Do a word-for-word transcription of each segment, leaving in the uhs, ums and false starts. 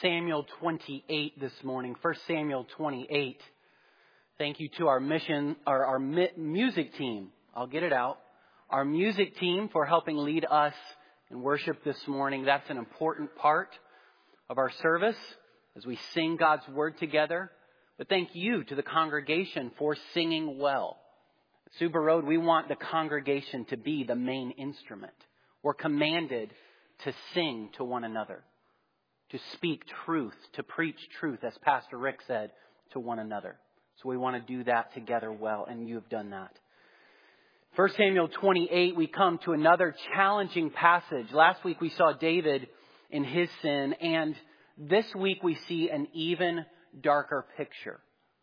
Samuel twenty-eight this morning. First Samuel twenty-eight. Thank you to our mission, or our music team. I'll get it out. Our music team for helping lead us in worship this morning. That's an important part of our service as we sing God's word together. But thank you to the congregation for singing well. At Suba Road, we want the congregation to be the main instrument. We're commanded to sing to one another, to speak truth, to preach truth, as Pastor Rick said, to one another. So we want to do that together well, and you have done that. First Samuel twenty-eight, we come to another challenging passage. Last week we saw David in his sin, and this week we see an even darker picture.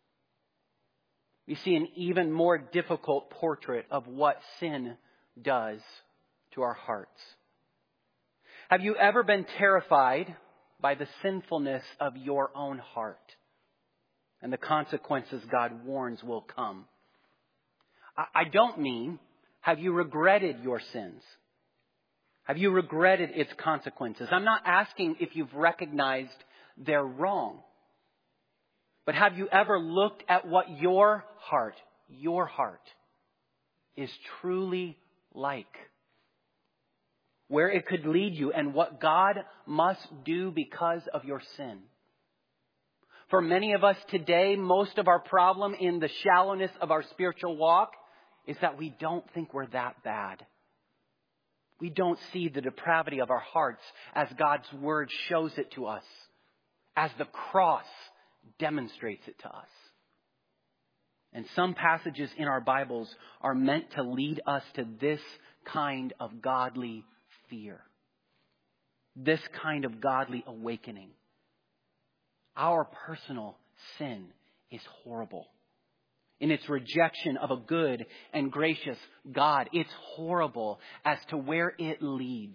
We see an even more difficult portrait of what sin does to our hearts. Have you ever been terrified by the sinfulness of your own heart and the consequences God warns will come? I don't mean, have you regretted your sins? Have you regretted its consequences? I'm not asking if you've recognized they're wrong. But have you ever looked at what your heart, your heart, is truly like? Where it could lead you and what God must do because of your sin. For many of us today, most of our problem in the shallowness of our spiritual walk is that we don't think we're that bad. We don't see the depravity of our hearts as God's word shows it to us, as the cross demonstrates it to us. And some passages in our Bibles are meant to lead us to this kind of godly fear. This kind of godly awakening. Our personal sin is horrible. In its rejection of a good and gracious God, it's horrible as to where it leads.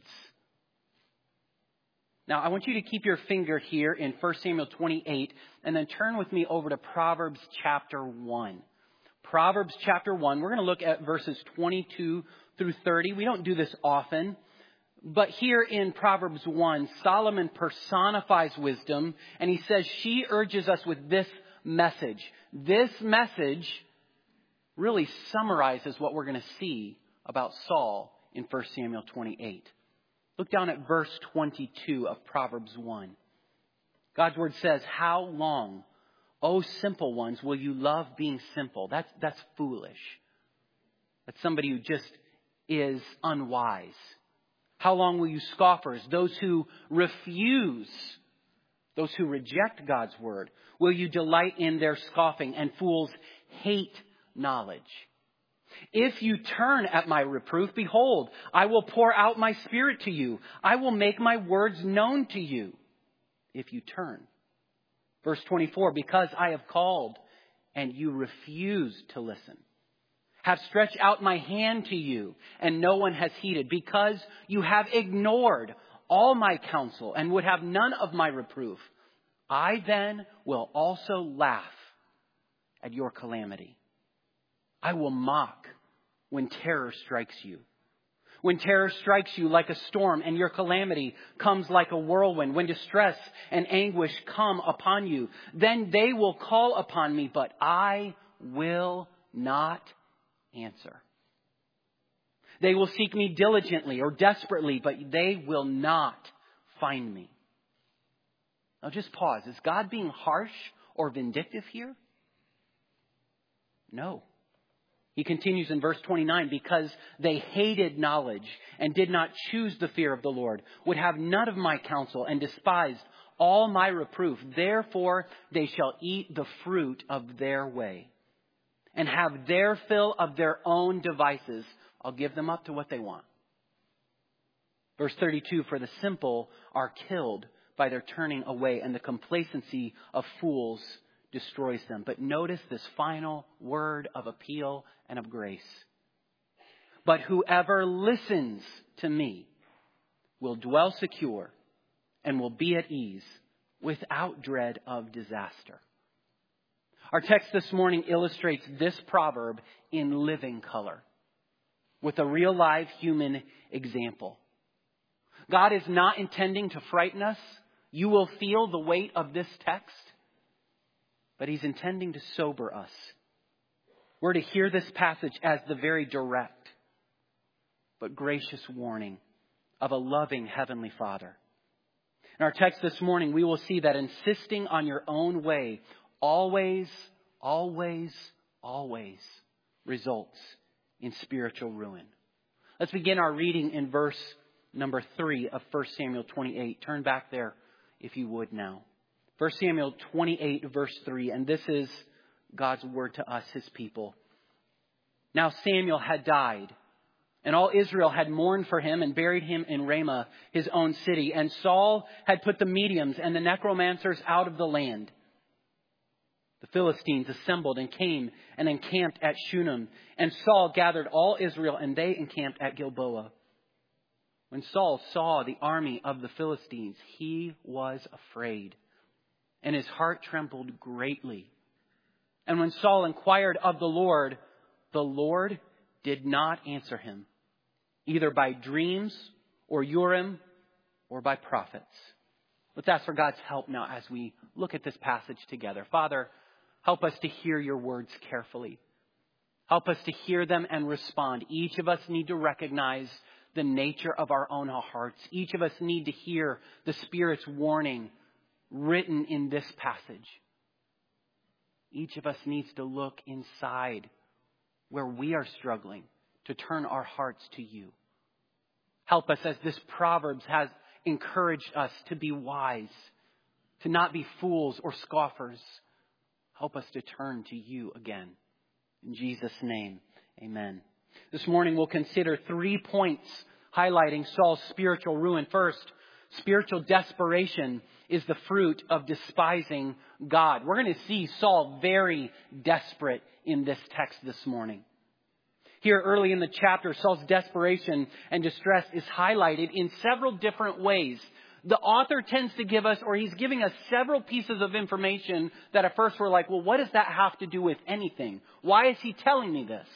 Now, I want you to keep your finger here in First Samuel twenty-eight and then turn with me over to Proverbs chapter one. Proverbs chapter one, we're going to look at verses twenty-two through thirty. We don't do this often. But here in Proverbs one, Solomon personifies wisdom, and he says she urges us with this message. This message really summarizes what we're going to see about Saul in First Samuel twenty-eight. Look down at verse twenty-two of Proverbs one. God's word says, "How long, O simple ones, will you love being simple?" That's, that's foolish. That's somebody who just is unwise. How long will you scoffers, those who refuse, those who reject God's word, will you delight in their scoffing? And fools hate knowledge. If you turn at my reproof, behold, I will pour out my spirit to you. I will make my words known to you. If you turn. Verse twenty-four, because I have called and you refuse to listen. Have stretched out my hand to you, and no one has heeded, because you have ignored all my counsel and would have none of my reproof. I then will also laugh at your calamity. I will mock when terror strikes you. When terror strikes you like a storm and your calamity comes like a whirlwind, when distress and anguish come upon you, then they will call upon me, but I will not answer. They will seek me diligently or desperately, but they will not find me. Now just pause. Is God being harsh or vindictive here? No. He continues in verse twenty-nine, because they hated knowledge and did not choose the fear of the Lord, would have none of my counsel and despised all my reproof. Therefore they shall eat the fruit of their way and have their fill of their own devices. I'll give them up to what they want. Verse thirty-two, for the simple are killed by their turning away, and the complacency of fools destroys them. But notice this final word of appeal and of grace. But whoever listens to me will dwell secure and will be at ease without dread of disaster. Our text this morning illustrates this proverb in living color with a real live human example. God is not intending to frighten us, You will feel the weight of this text, but he's intending to sober us. We're to hear this passage as the very direct but gracious warning of a loving Heavenly Father. In our text this morning, we will see that insisting on your own way always, always, always results in spiritual ruin. Let's begin our reading in verse number three of First Samuel twenty-eight. Turn back there if you would now. First Samuel twenty-eight, verse three. And this is God's word to us, his people. Now Samuel had died, and all Israel had mourned for him and buried him in Ramah, his own city. And Saul had put the mediums and the necromancers out of the land. The Philistines assembled and came and encamped at Shunem. And Saul gathered all Israel, and they encamped at Gilboa. When Saul saw the army of the Philistines, he was afraid, and his heart trembled greatly. And when Saul inquired of the Lord, the Lord did not answer him, either by dreams or Urim or by prophets. Let's ask for God's help now as we look at this passage together. Father, help us to hear your words carefully. Help us to hear them and respond. Each of us need to recognize the nature of our own hearts. Each of us need to hear the Spirit's warning written in this passage. Each of us needs to look inside where we are struggling to turn our hearts to you. Help us as this Proverbs has encouraged us to be wise, to not be fools or scoffers. Help us to turn to you again. In Jesus' name, amen. This morning we'll consider three points highlighting Saul's spiritual ruin. First, spiritual desperation is the fruit of despising God. We're going to see Saul very desperate in this text this morning. Here early in the chapter, Saul's desperation and distress is highlighted in several different ways. The author tends to give us, or he's giving us several pieces of information that at first we're like, well, what does that have to do with anything? Why is he telling me this?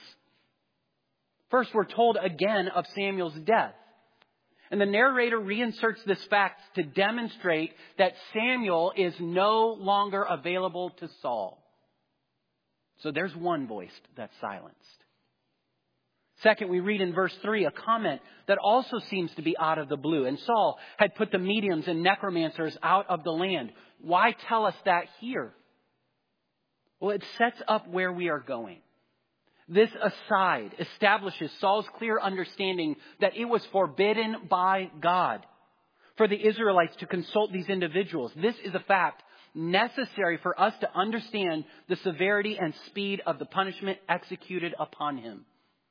First, we're told again of Samuel's death. And the narrator reinserts this fact to demonstrate that Samuel is no longer available to Saul. So there's one voice that's silenced. Second, we read in verse three a comment that also seems to be out of the blue. And Saul had put the mediums and necromancers out of the land. Why tell us that here? Well, it sets up where we are going. This aside establishes Saul's clear understanding that it was forbidden by God for the Israelites to consult these individuals. This is a fact necessary for us to understand the severity and speed of the punishment executed upon him.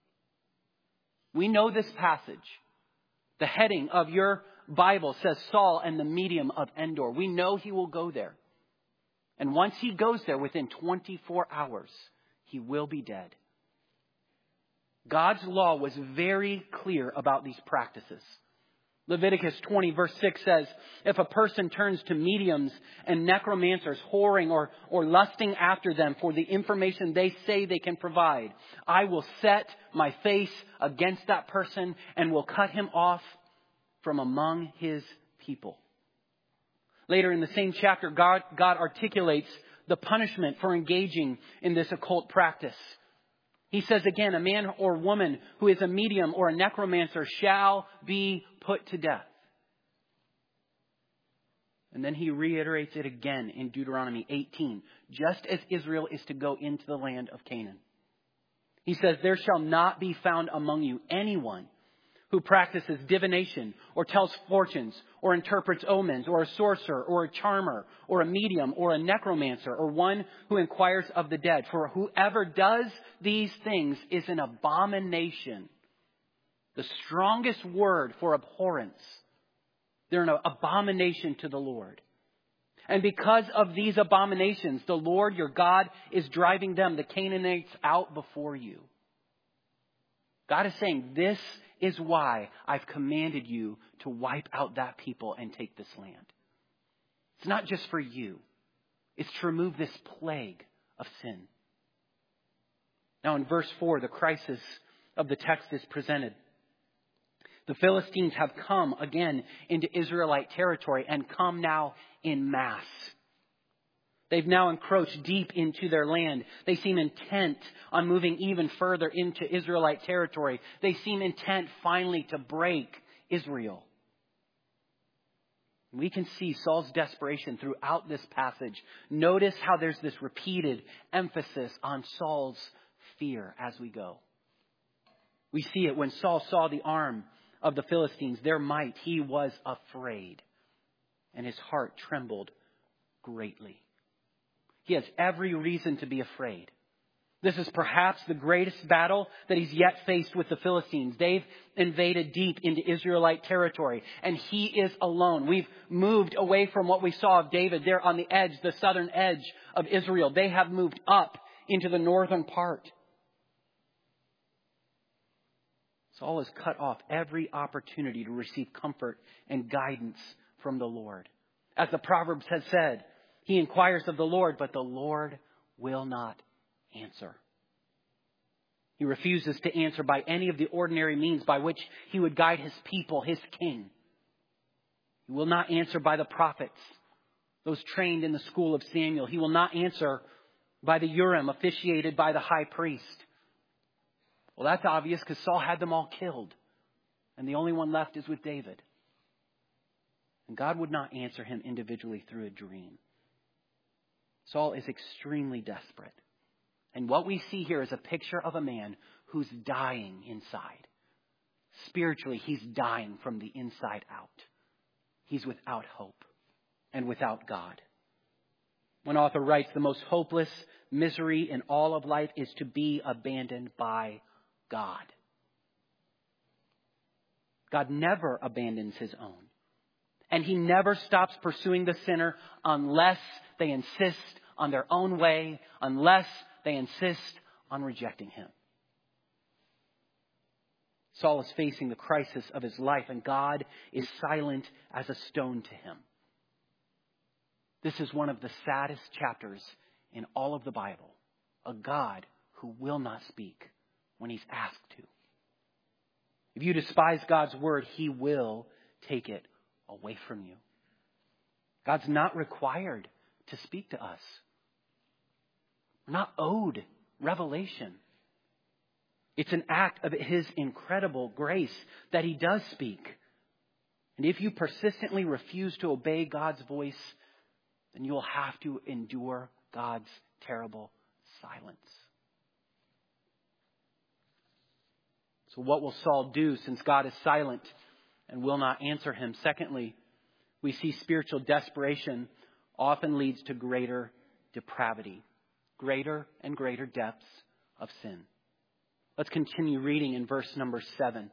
We know this passage. The heading of your Bible says Saul and the medium of Endor. We know he will go there. And once he goes there, within twenty-four hours, he will be dead. God's law was very clear about these practices. Leviticus twenty verse six says, if a person turns to mediums and necromancers, whoring or, or lusting after them for the information they say they can provide, I will set my face against that person and will cut him off from among his people. Later in the same chapter, God, God articulates the punishment for engaging in this occult practice. He says again, a man or woman who is a medium or a necromancer shall be put to death. And then he reiterates it again in Deuteronomy eighteen, just as Israel is to go into the land of Canaan. He says, there shall not be found among you anyone who practices divination or tells fortunes or interprets omens or a sorcerer or a charmer or a medium or a necromancer or one who inquires of the dead. For whoever does these things is an abomination. The strongest word for abhorrence. They're an abomination to the Lord. And because of these abominations, the Lord your God is driving them, the Canaanites, out before you. God is saying, this is why I've commanded you to wipe out that people and take this land. It's not just for you. It's to remove this plague of sin. Now in verse four, the crisis of the text is presented. The Philistines have come again into Israelite territory and come now in mass. They've now encroached deep into their land. They seem intent on moving even further into Israelite territory. They seem intent finally to break Israel. We can see Saul's desperation throughout this passage. Notice how there's this repeated emphasis on Saul's fear as we go. We see it when Saul saw the arm of the Philistines, their might, he was afraid, and his heart trembled greatly. He has every reason to be afraid. This is perhaps the greatest battle that he's yet faced with the Philistines. They've invaded deep into Israelite territory, and he is alone. We've moved away from what we saw of David there on the edge, the southern edge of Israel. They have moved up into the northern part. Saul has cut off every opportunity to receive comfort and guidance from the Lord. As the Proverbs has said, he inquires of the Lord, but the Lord will not answer. He refuses to answer by any of the ordinary means by which he would guide his people, his king. He will not answer by the prophets, those trained in the school of Samuel. He will not answer by the Urim officiated by the high priest. Well, that's obvious because Saul had them all killed. And the only one left is with David. And God would not answer him individually through a dream. Saul is extremely desperate. And what we see here is a picture of a man who's dying inside. Spiritually, he's dying from the inside out. He's without hope and without God. One author writes, the most hopeless misery in all of life is to be abandoned by God. God never abandons his own. And he never stops pursuing the sinner unless they insist on their own way, unless they insist on rejecting him. Saul is facing the crisis of his life, and God is silent as a stone to him. This is one of the saddest chapters in all of the Bible. A God who will not speak when he's asked to. If you despise God's word, he will take it away from you. God's not required to speak to us. We're not owed revelation. It's an act of his incredible grace that he does speak. And if you persistently refuse to obey God's voice, then you will have to endure God's terrible silence. So what will Saul do since God is silent and will not answer him? Secondly, we see spiritual desperation often leads to greater depravity, greater and greater depths of sin. Let's continue reading in verse number seven.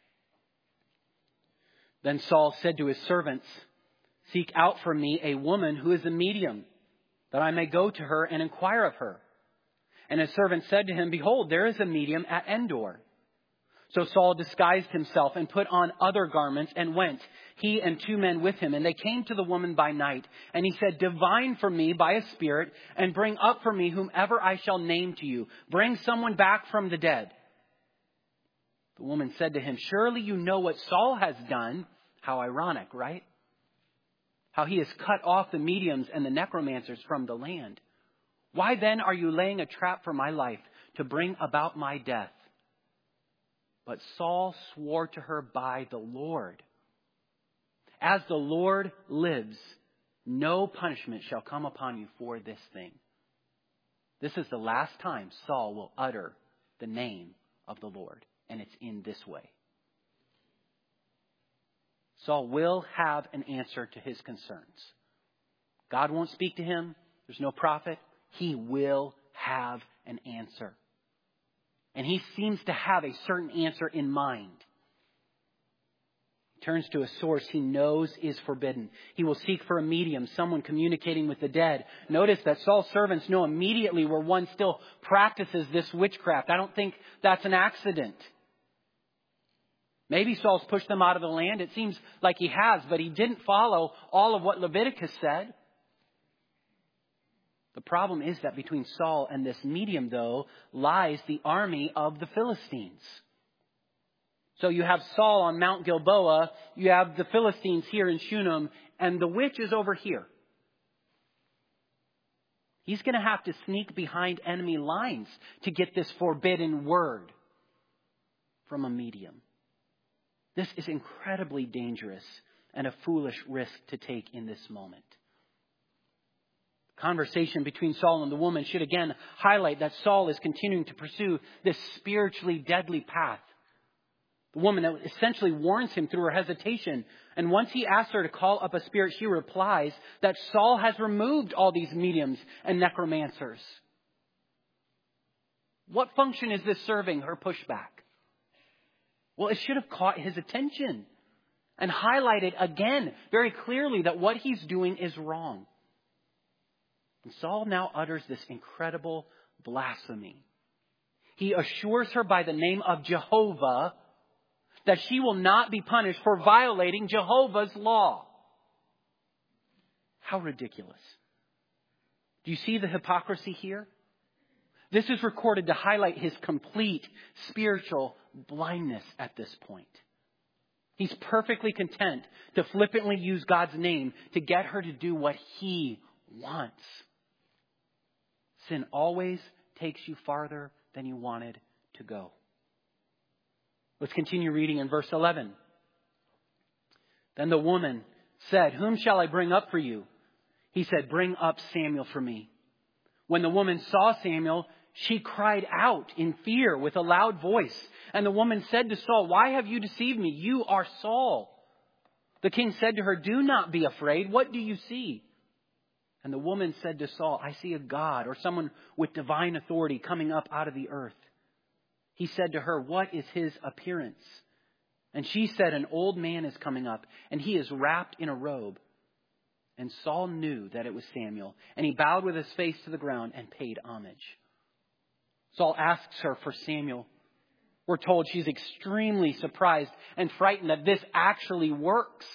Then Saul said to his servants, "Seek out for me a woman who is a medium, that I may go to her and inquire of her." And his servant said to him, "Behold, there is a medium at Endor." So Saul disguised himself and put on other garments and went, he and two men with him. And they came to the woman by night. And he said, "Divine for me by a spirit, and bring up for me whomever I shall name to you. Bring someone back from the dead." The woman said to him, "Surely you know what Saul has done." How ironic, right? How he has cut off the mediums and the necromancers from the land. "Why then are you laying a trap for my life to bring about my death?" But Saul swore to her by the Lord, "As the Lord lives, no punishment shall come upon you for this thing." This is the last time Saul will utter the name of the Lord. And it's in this way. Saul will have an answer to his concerns. God won't speak to him. There's no prophet. He will have an answer. And he seems to have a certain answer in mind. He turns to a source he knows is forbidden. He will seek for a medium, someone communicating with the dead. Notice that Saul's servants know immediately where one still practices this witchcraft. I don't think that's an accident. Maybe Saul's pushed them out of the land. It seems like he has, but he didn't follow all of what Leviticus said. The problem is that between Saul and this medium, though, lies the army of the Philistines. So you have Saul on Mount Gilboa, you have the Philistines here in Shunem, and the witch is over here. He's going to have to sneak behind enemy lines to get this forbidden word from a medium. This is incredibly dangerous and a foolish risk to take in this moment. Conversation between Saul and the woman should again highlight that Saul is continuing to pursue this spiritually deadly path. The woman essentially warns him through her hesitation. And once he asks her to call up a spirit, she replies that Saul has removed all these mediums and necromancers. What function is this serving her pushback? Well, it should have caught his attention and highlighted again very clearly that what he's doing is wrong. And Saul now utters this incredible blasphemy. He assures her by the name of Jehovah that she will not be punished for violating Jehovah's law. How ridiculous. Do you see the hypocrisy here? This is recorded to highlight his complete spiritual blindness at this point. He's perfectly content to flippantly use God's name to get her to do what he wants. Sin always takes you farther than you wanted to go. Let's continue reading in verse eleven. Then the woman said, "Whom shall I bring up for you?" He said, "Bring up Samuel for me." When the woman saw Samuel, she cried out in fear with a loud voice. And the woman said to Saul, "Why have you deceived me? You are Saul." The king said to her, "Do not be afraid. What do you see?" And the woman said to Saul, "I see a god," or someone with divine authority, "coming up out of the earth." He said to her, "What is his appearance?" And she said, "An old man is coming up, and he is wrapped in a robe." And Saul knew that it was Samuel, and he bowed with his face to the ground and paid homage. Saul asks her for Samuel. We're told she's extremely surprised and frightened that this actually works.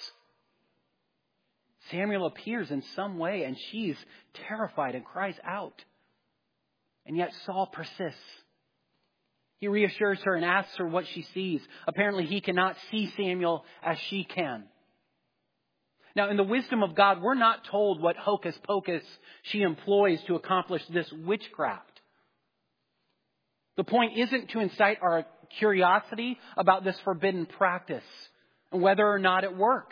Samuel appears in some way, and she's terrified and cries out. And yet Saul persists. He reassures her and asks her what she sees. Apparently he cannot see Samuel as she can. Now, in the wisdom of God, we're not told what hocus pocus she employs to accomplish this witchcraft. The point isn't to incite our curiosity about this forbidden practice and whether or not it works.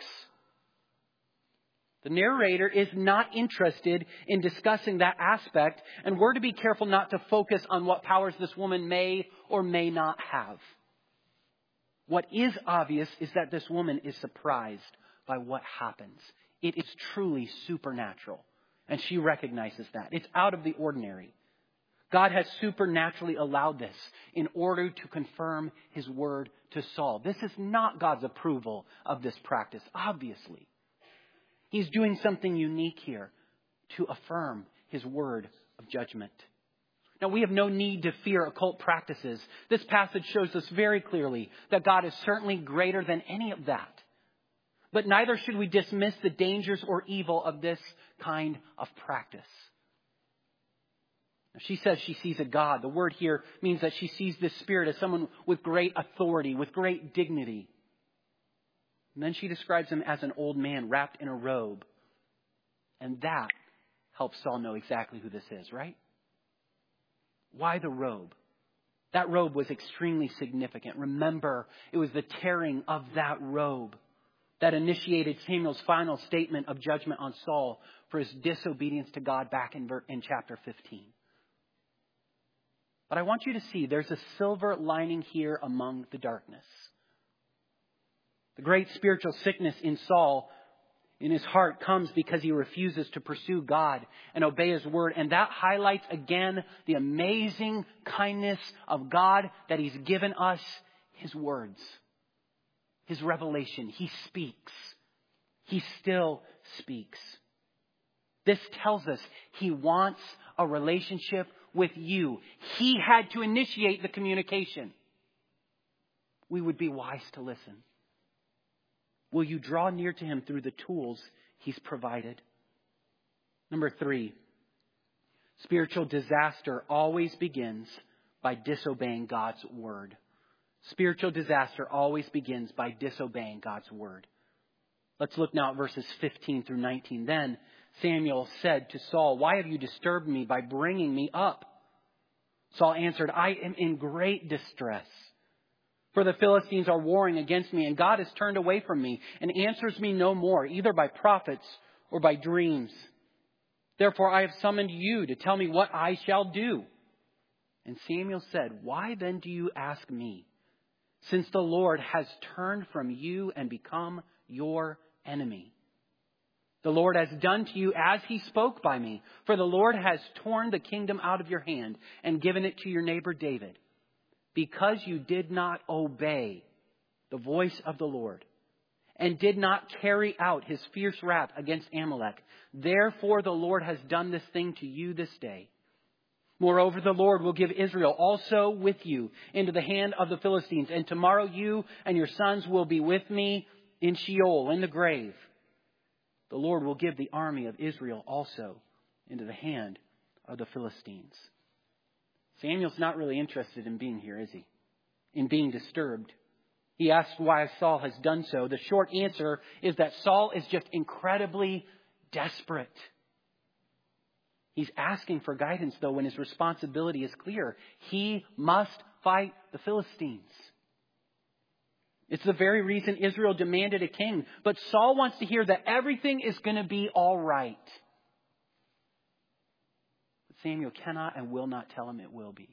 The narrator is not interested in discussing that aspect, and we're to be careful not to focus on what powers this woman may or may not have. What is obvious is that this woman is surprised by what happens. It is truly supernatural, and she recognizes that. It's out of the ordinary. God has supernaturally allowed this in order to confirm his word to Saul. This is not God's approval of this practice, obviously. He's doing something unique here to affirm his word of judgment. Now, we have no need to fear occult practices. This passage shows us very clearly that God is certainly greater than any of that. But neither should we dismiss the dangers or evil of this kind of practice. Now, she says she sees a God. The word here means that she sees this spirit as someone with great authority, with great dignity. And then she describes him as an old man wrapped in a robe. And that helps Saul know exactly who this is, right? Why the robe? That robe was extremely significant. Remember, it was the tearing of that robe that initiated Samuel's final statement of judgment on Saul for his disobedience to God back in, in chapter fifteen. But I want you to see there's a silver lining here among the darkness. The great spiritual sickness in Saul, in his heart, comes because he refuses to pursue God and obey his word. And that highlights again the amazing kindness of God that he's given us, his words, his revelation. He speaks. He still speaks. This tells us he wants a relationship with you. He had to initiate the communication. We would be wise to listen. Will you draw near to him through the tools he's provided? Number three, spiritual disaster always begins by disobeying God's word. Spiritual disaster always begins by disobeying God's word. Let's look now at verses fifteen through nineteen. Then Samuel said to Saul, "Why have you disturbed me by bringing me up?" Saul answered, "I am in great distress. For the Philistines are warring against me, and God has turned away from me and answers me no more, either by prophets or by dreams. Therefore I have summoned you to tell me what I shall do." And Samuel said, "Why then do you ask me? Since the Lord has turned from you and become your enemy. The Lord has done to you as he spoke by me. For the Lord has torn the kingdom out of your hand and given it to your neighbor David. Because you did not obey the voice of the Lord and did not carry out his fierce wrath against Amalek, therefore the Lord has done this thing to you this day. Moreover, the Lord will give Israel also with you into the hand of the Philistines. And tomorrow you and your sons will be with me in Sheol, in the grave. The Lord will give the army of Israel also into the hand of the Philistines." Samuel's not really interested in being here, is he? In being disturbed. He asks why Saul has done so. The short answer is that Saul is just incredibly desperate. He's asking for guidance, though, when his responsibility is clear. He must fight the Philistines. It's the very reason Israel demanded a king. But Saul wants to hear that everything is going to be all right. But Samuel cannot and will not tell him it will be.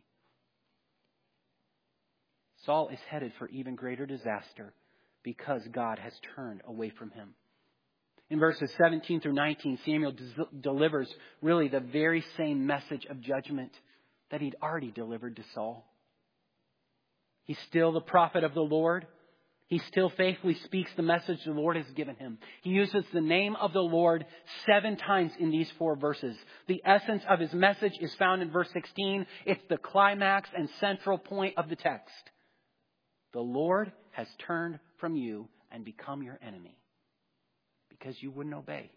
Saul is headed for even greater disaster because God has turned away from him. In verses seventeen through nineteen, Samuel des- delivers really the very same message of judgment that he'd already delivered to Saul. He's still the prophet of the Lord. He still faithfully speaks the message the Lord has given him. He uses the name of the Lord seven times in these four verses. The essence of his message is found in verse sixteen. It's the climax and central point of the text. The Lord has turned from you and become your enemy because you wouldn't obey.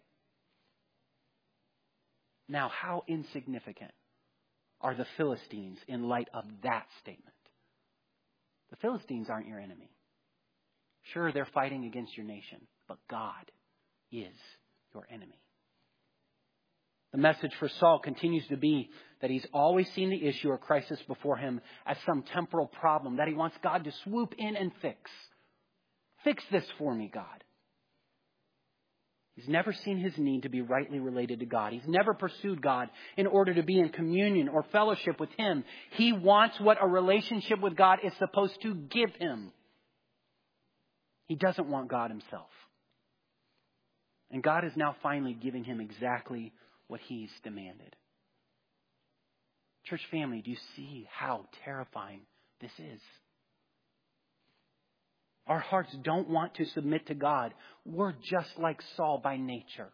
Now, how insignificant are the Philistines in light of that statement? The Philistines aren't your enemy. Sure, they're fighting against your nation, but God is your enemy. The message for Saul continues to be that he's always seen the issue or crisis before him as some temporal problem that he wants God to swoop in and fix. Fix this for me, God. He's never seen his need to be rightly related to God. He's never pursued God in order to be in communion or fellowship with him. He wants what a relationship with God is supposed to give him. He doesn't want God himself. And God is now finally giving him exactly what he's demanded. Church family, do you see how terrifying this is? Our hearts don't want to submit to God. We're just like Saul by nature.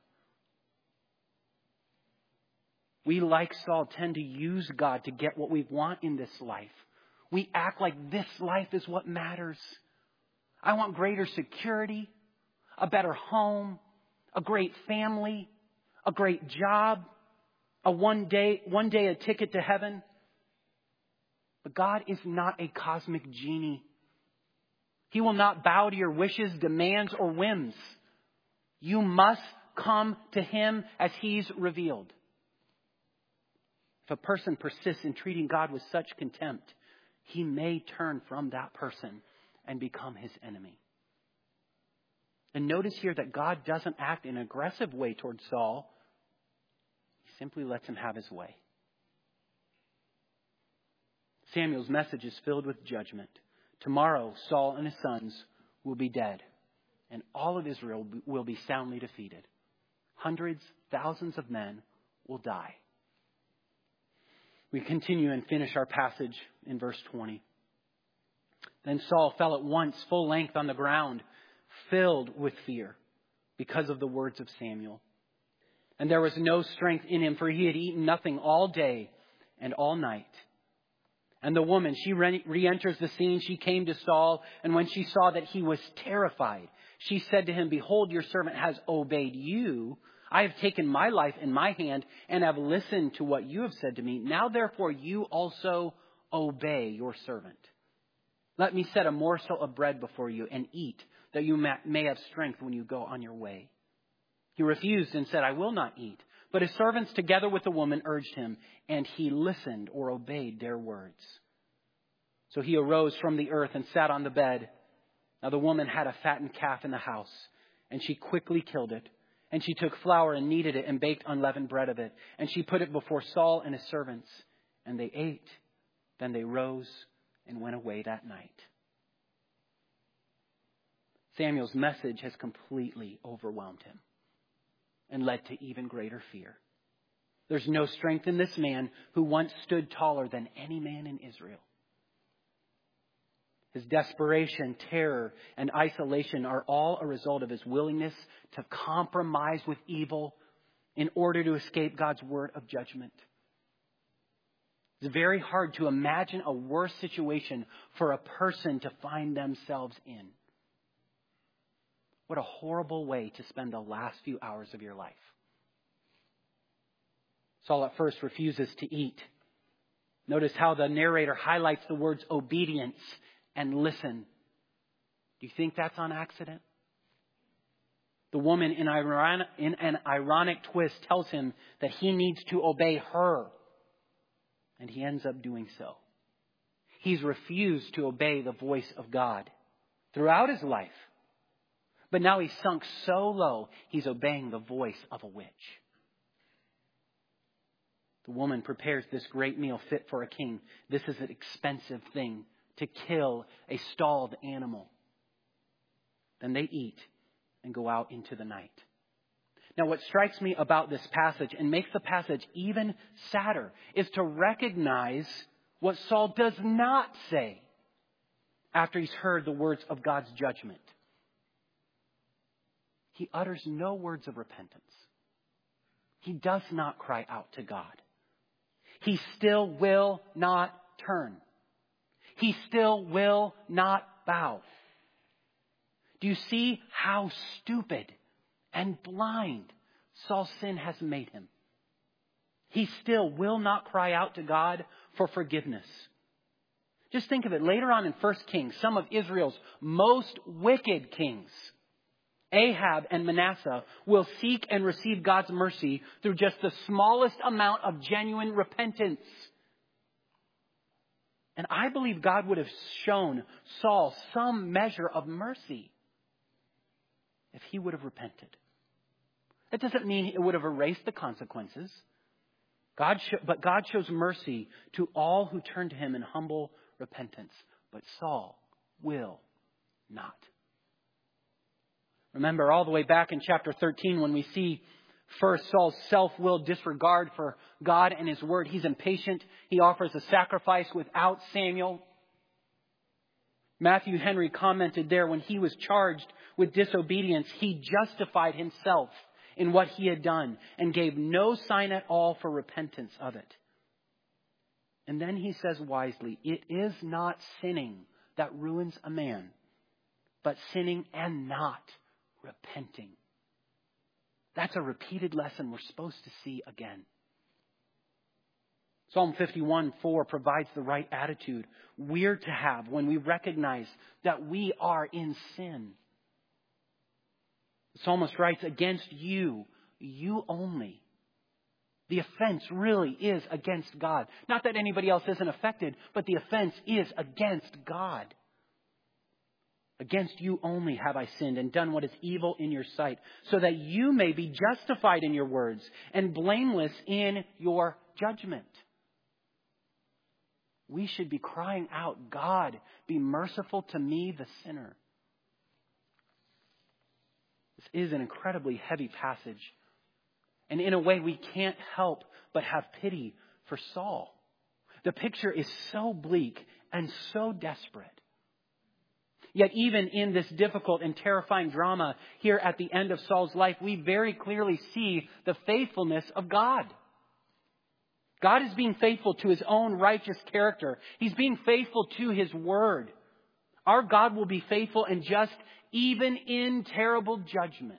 We, like Saul, tend to use God to get what we want in this life. We act like this life is what matters. I want greater security, a better home, a great family, a great job, a one day, one day a ticket to heaven. But God is not a cosmic genie. He will not bow to your wishes, demands, or whims. You must come to him as he's revealed. If a person persists in treating God with such contempt, he may turn from that person and become his enemy. And notice here that God doesn't act in an aggressive way towards Saul. He simply lets him have his way. Samuel's message is filled with judgment. Tomorrow, Saul and his sons will be dead, and all of Israel will be soundly defeated. Hundreds, thousands of men will die. We continue and finish our passage in verse twenty. Then Saul fell at once full length on the ground, filled with fear because of the words of Samuel. And there was no strength in him, for he had eaten nothing all day and all night. And the woman, she re-enters the scene. She came to Saul, and when she saw that he was terrified, she said to him, "Behold, your servant has obeyed you. I have taken my life in my hand and have listened to what you have said to me. Now, therefore, you also obey your servant." Let me set a morsel of bread before you and eat, that you may have strength when you go on your way. He refused and said, I will not eat. But his servants together with the woman urged him, and he listened or obeyed their words. So he arose from the earth and sat on the bed. Now the woman had a fattened calf in the house, and she quickly killed it. And she took flour and kneaded it and baked unleavened bread of it. And she put it before Saul and his servants, and they ate. Then they rose and went away that night. Samuel's message has completely overwhelmed him and led to even greater fear. There's no strength in this man who once stood taller than any man in Israel. His desperation, terror, and isolation are all a result of his willingness to compromise with evil in order to escape God's word of judgment. It's very hard to imagine a worse situation for a person to find themselves in. What a horrible way to spend the last few hours of your life. Saul at first refuses to eat. Notice how the narrator highlights the words obedience and listen. Do you think that's on accident? The woman, in, ironic, in an ironic twist, tells him that he needs to obey her. And he ends up doing so. He's refused to obey the voice of God throughout his life. But now he's sunk so low, he's obeying the voice of a witch. The woman prepares this great meal fit for a king. This is an expensive thing, to kill a stalled animal. Then they eat and go out into the night. Now, what strikes me about this passage and makes the passage even sadder is to recognize what Saul does not say after he's heard the words of God's judgment. He utters no words of repentance. He does not cry out to God. He still will not turn. He still will not bow. Do you see how stupid and blind Saul's sin has made him? He still will not cry out to God for forgiveness. Just think of it. Later on in First Kings, some of Israel's most wicked kings, Ahab and Manasseh, will seek and receive God's mercy through just the smallest amount of genuine repentance. And I believe God would have shown Saul some measure of mercy if he would have repented. That doesn't mean it would have erased the consequences. God, sh- but God shows mercy to all who turn to him in humble repentance. But Saul will not. Remember all the way back in chapter thirteen when we see first Saul's self-willed disregard for God and his word. He's impatient. He offers a sacrifice without Samuel. Matthew Henry commented there, when he was charged with disobedience, he justified himself in what he had done and gave no sign at all for repentance of it. And then he says wisely, it is not sinning that ruins a man, but sinning and not repenting. That's a repeated lesson we're supposed to see again. Psalm fifty-one four provides the right attitude we're to have when we recognize that we are in sin. The psalmist writes, against you, you only. The offense really is against God. Not that anybody else isn't affected, but the offense is against God. Against you only have I sinned and done what is evil in your sight, so that you may be justified in your words and blameless in your judgment. We should be crying out, God, be merciful to me, the sinner. This is an incredibly heavy passage. And in a way, we can't help but have pity for Saul. The picture is so bleak and so desperate. Yet even in this difficult and terrifying drama here at the end of Saul's life, we very clearly see the faithfulness of God. God is being faithful to his own righteous character. He's being faithful to his word. Our God will be faithful and just even in terrible judgment.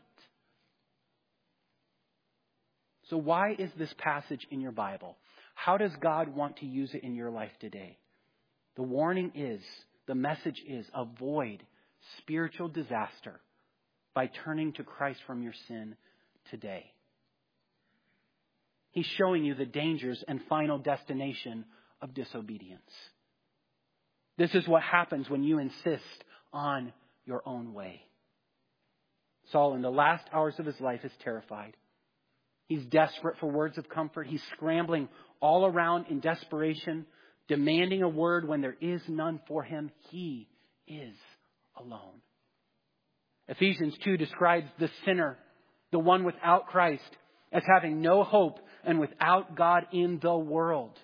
So why is this passage in your Bible? How does God want to use it in your life today? The warning is The message is avoid spiritual disaster by turning to Christ from your sin today. He's showing you the dangers and final destination of disobedience. This is what happens when you insist on your own way. Saul, in the last hours of his life, is terrified. He's desperate for words of comfort. He's scrambling all around in desperation, demanding a word when there is none for him. He is alone. Ephesians two describes the sinner, the one without Christ, as having no hope and without God in the world.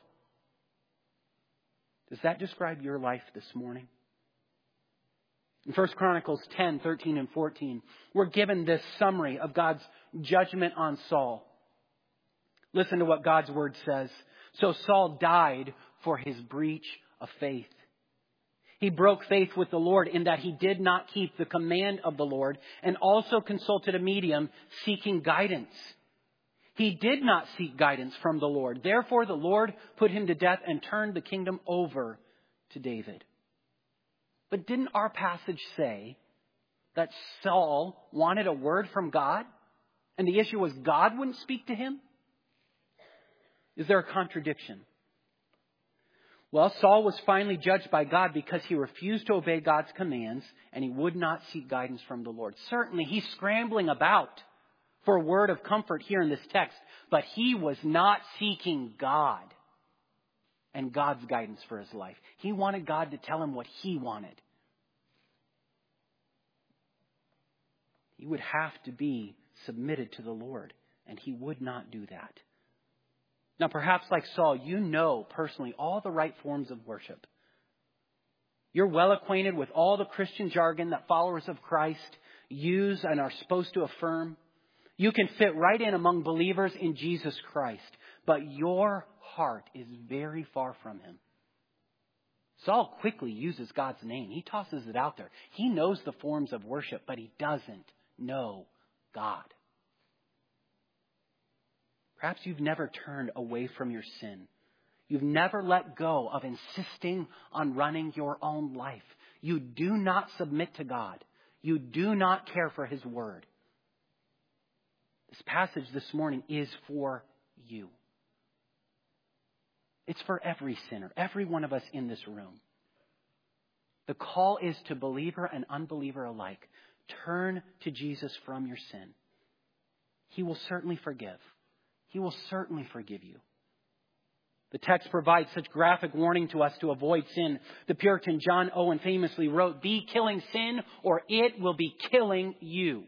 Does that describe your life this morning? In First Chronicles ten, thirteen, and fourteen, we're given this summary of God's judgment on Saul. Listen to what God's word says. So Saul died for his breach of faith. He broke faith with the Lord in that he did not keep the command of the Lord and also consulted a medium seeking guidance. He did not seek guidance from the Lord. Therefore, the Lord put him to death and turned the kingdom over to David. But didn't our passage say that Saul wanted a word from God? And the issue was God wouldn't speak to him? Is there a contradiction? Well, Saul was finally judged by God because he refused to obey God's commands and he would not seek guidance from the Lord. Certainly, he's scrambling about for a word of comfort here in this text, but he was not seeking God and God's guidance for his life. He wanted God to tell him what he wanted. He would have to be submitted to the Lord, and he would not do that. Now, perhaps like Saul, you know personally all the right forms of worship. You're well acquainted with all the Christian jargon that followers of Christ use and are supposed to affirm. You can fit right in among believers in Jesus Christ, but your heart is very far from him. Saul quickly uses God's name. He tosses it out there. He knows the forms of worship, but he doesn't know God. Perhaps you've never turned away from your sin. You've never let go of insisting on running your own life. You do not submit to God. You do not care for his word. This passage this morning is for you. It's for every sinner, every one of us in this room. The call is to believer and unbeliever alike. Turn to Jesus from your sin. He will certainly forgive. He will certainly forgive you. The text provides such graphic warning to us to avoid sin. The Puritan John Owen famously wrote, "Be killing sin or it will be killing you."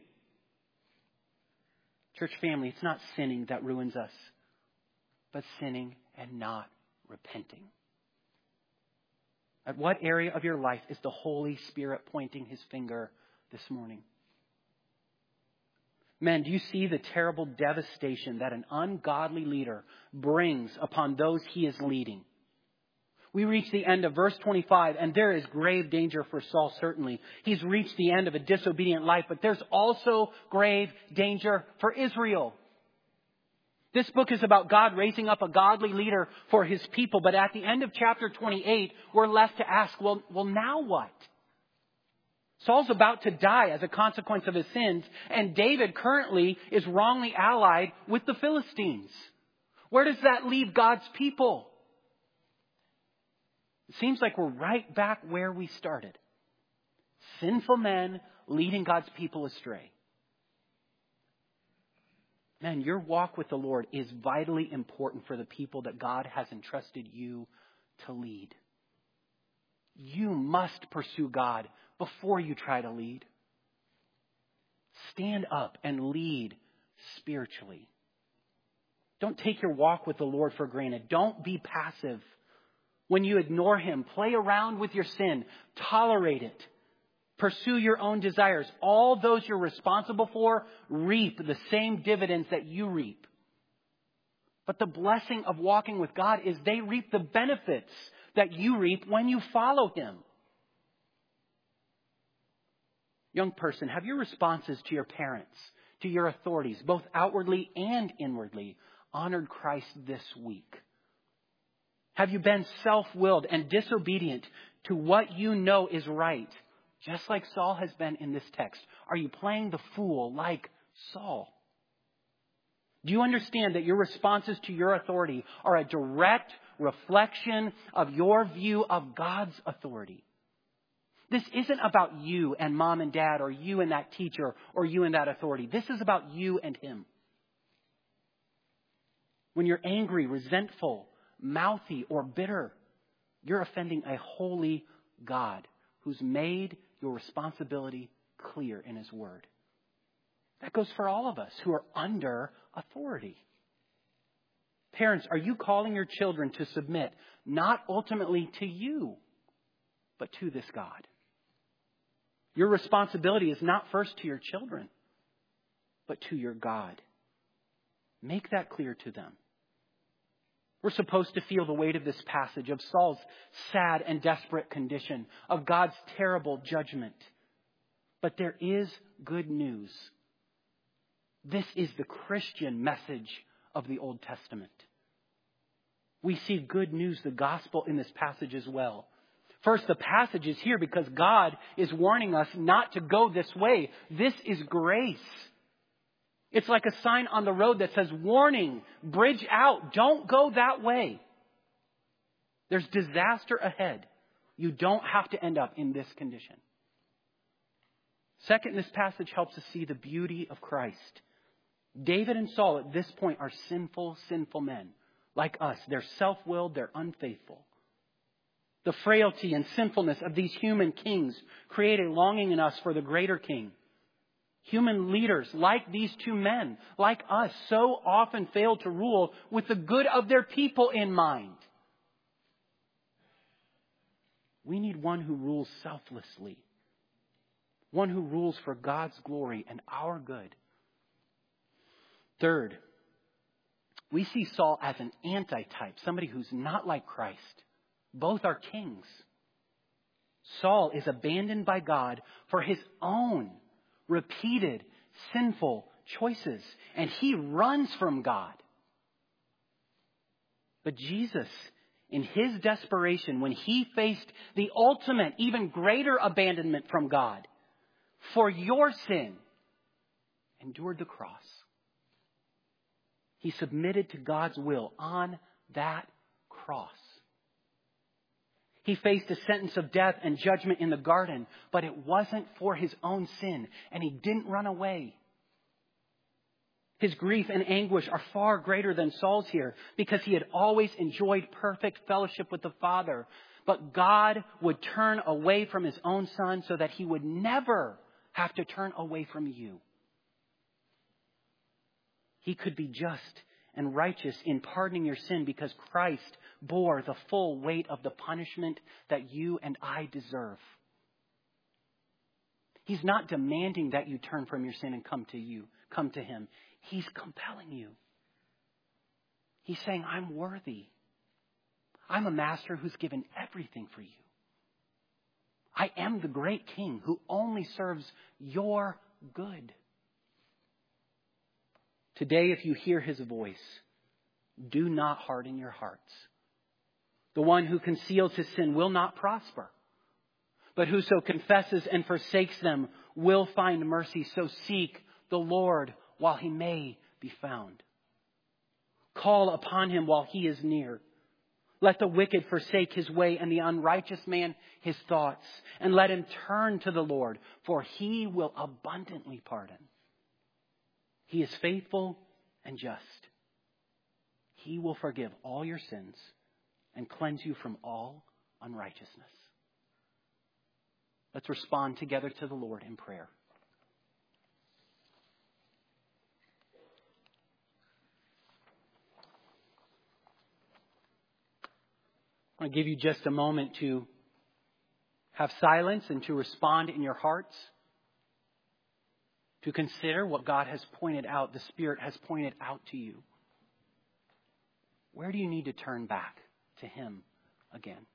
Church family, it's not sinning that ruins us, but sinning and not repenting. At what area of your life is the Holy Spirit pointing his finger this morning? Men, do you see the terrible devastation that an ungodly leader brings upon those he is leading? We reach the end of verse twenty-five, and there is grave danger for Saul, certainly. He's reached the end of a disobedient life, but there's also grave danger for Israel. This book is about God raising up a godly leader for his people, but at the end of chapter twenty-eight, we're left to ask, well, well, now what? Saul's about to die as a consequence of his sins, and David currently is wrongly allied with the Philistines. Where does that leave God's people? It seems like we're right back where we started. Sinful men leading God's people astray. Man, your walk with the Lord is vitally important for the people that God has entrusted you to lead. You must pursue God before you try to lead. Stand up and lead spiritually. Don't take your walk with the Lord for granted. Don't be passive. When you ignore him, play around with your sin. Tolerate it. Pursue your own desires. All those you're responsible for reap the same dividends that you reap. But the blessing of walking with God is they reap the benefits that you reap when you follow him. Young person, have your responses to your parents, to your authorities, both outwardly and inwardly, honored Christ this week? Have you been self-willed and disobedient to what you know is right, just like Saul has been in this text? Are you playing the fool like Saul? Do you understand that your responses to your authority are a direct reflection of your view of God's authority? This isn't about you and mom and dad, or you and that teacher, or you and that authority. This is about you and him. When you're angry, resentful, mouthy, or bitter, you're offending a holy God who's made your responsibility clear in his word. That goes for all of us who are under authority. Parents, are you calling your children to submit not ultimately to you, but to this God? Your responsibility is not first to your children, but to your God. Make that clear to them. We're supposed to feel the weight of this passage, of Saul's sad and desperate condition, of God's terrible judgment. But there is good news. This is the Christian message of the Old Testament. We see good news, the gospel, in this passage as well. First, the passage is here because God is warning us not to go this way. This is grace. It's like a sign on the road that says, warning, bridge out, don't go that way. There's disaster ahead. You don't have to end up in this condition. Second, this passage helps us see the beauty of Christ. David and Saul at this point are sinful, sinful men. Like us, they're self-willed, they're unfaithful. The frailty and sinfulness of these human kings create a longing in us for the greater king. Human leaders, like these two men, like us, so often fail to rule with the good of their people in mind. We need one who rules selflessly. One who rules for God's glory and our good. Third, we see Saul as an antitype, somebody who's not like Christ. Both are kings. Saul is abandoned by God for his own repeated sinful choices, and he runs from God. But Jesus, in his desperation, when he faced the ultimate, even greater abandonment from God for your sin, endured the cross. He submitted to God's will on that cross. He faced a sentence of death and judgment in the garden, but it wasn't for his own sin, and he didn't run away. His grief and anguish are far greater than Saul's here, because he had always enjoyed perfect fellowship with the Father. But God would turn away from his own Son so that he would never have to turn away from you. He could be just and righteous in pardoning your sin because Christ bore the full weight of the punishment that you and I deserve. He's not demanding that you turn from your sin and come to you, come to him. He's compelling you. He's saying, I'm worthy. I'm a master who's given everything for you. I am the great king who only serves your good. Today, if you hear his voice, do not harden your hearts. The one who conceals his sin will not prosper, but whoso confesses and forsakes them will find mercy. So seek the Lord while he may be found. Call upon him while he is near. Let the wicked forsake his way and the unrighteous man his thoughts, and let him turn to the Lord, for he will abundantly pardon. He is faithful and just. He will forgive all your sins and cleanse you from all unrighteousness. Let's respond together to the Lord in prayer. I want to give you just a moment to have silence and to respond in your hearts, to consider what God has pointed out, the Spirit has pointed out to you. Where do you need to turn back to him again?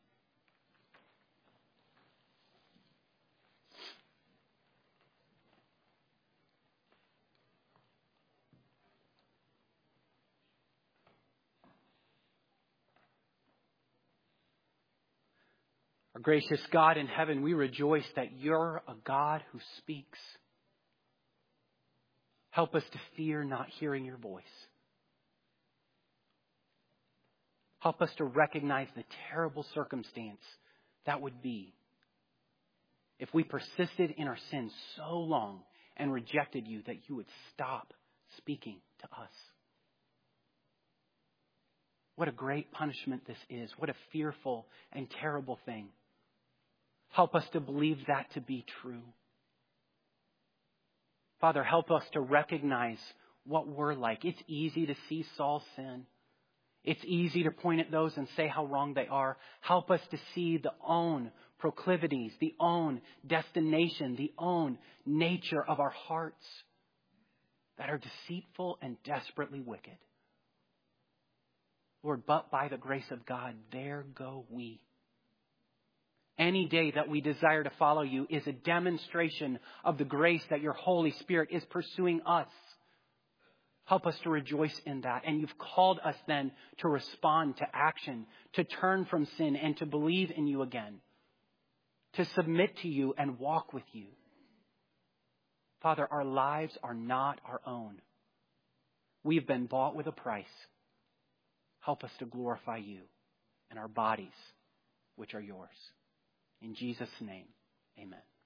Our gracious God in heaven, we rejoice that you're a God who speaks. Help us to fear not hearing your voice. Help us to recognize the terrible circumstance that would be if we persisted in our sins so long and rejected you, that you would stop speaking to us. What a great punishment this is. What a fearful and terrible thing. Help us to believe that to be true. Father, help us to recognize what we're like. It's easy to see Saul's sin. It's easy to point at those and say how wrong they are. Help us to see the own proclivities, the own destination, the own nature of our hearts that are deceitful and desperately wicked. Lord, but by the grace of God, there go we. Any day that we desire to follow you is a demonstration of the grace that your Holy Spirit is pursuing us. Help us to rejoice in that. And you've called us then to respond to action, to turn from sin and to believe in you again, to submit to you and walk with you. Father, our lives are not our own. We've been bought with a price. Help us to glorify you and our bodies, which are yours. In Jesus' name, amen.